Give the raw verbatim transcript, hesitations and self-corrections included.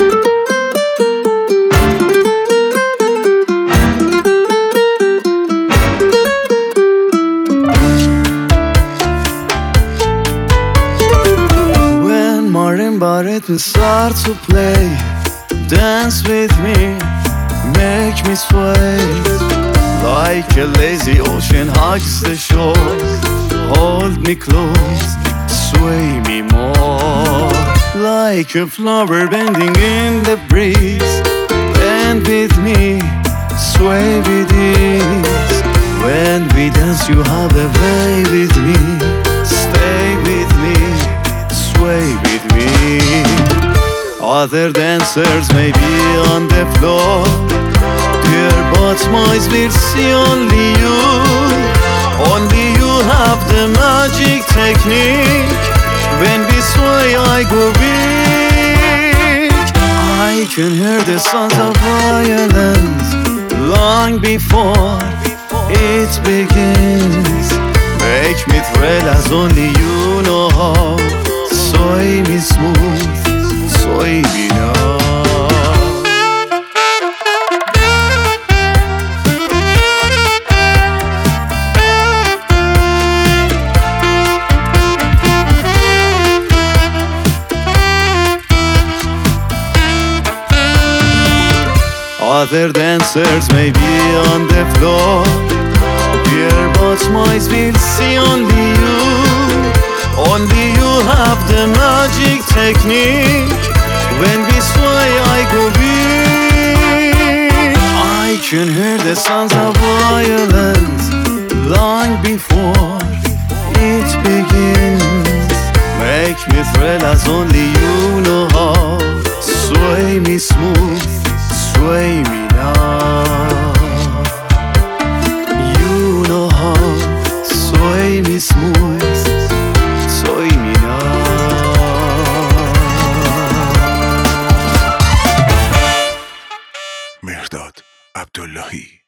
Marimba rhythm start to play. Dance with me, make me sway. Like a lazy ocean hugs the shore. Hold me close, sway me more. Like a flower bending in the breeze. Bend with me, sway with ease. When we dance you have a way with me. Stay with me, sway with me. Other dancers may be on the floor, dear, but my will see only you. Only you have the magic technique. When we sway I go weak. I can hear the sounds of violence long before it begins. Make me thrill as only you know how. Sway me smooth, sway me now. Other dancers may be on the floor, dear, but my will see only you. Only you have the magic technique. When we sway I go weak. I can hear the sounds of violence long before it begins. Make me thrill as only you know how. Sway me smooth, sway me now. You know how. Sway me smooth, sway me now. مهرداد عبداللهی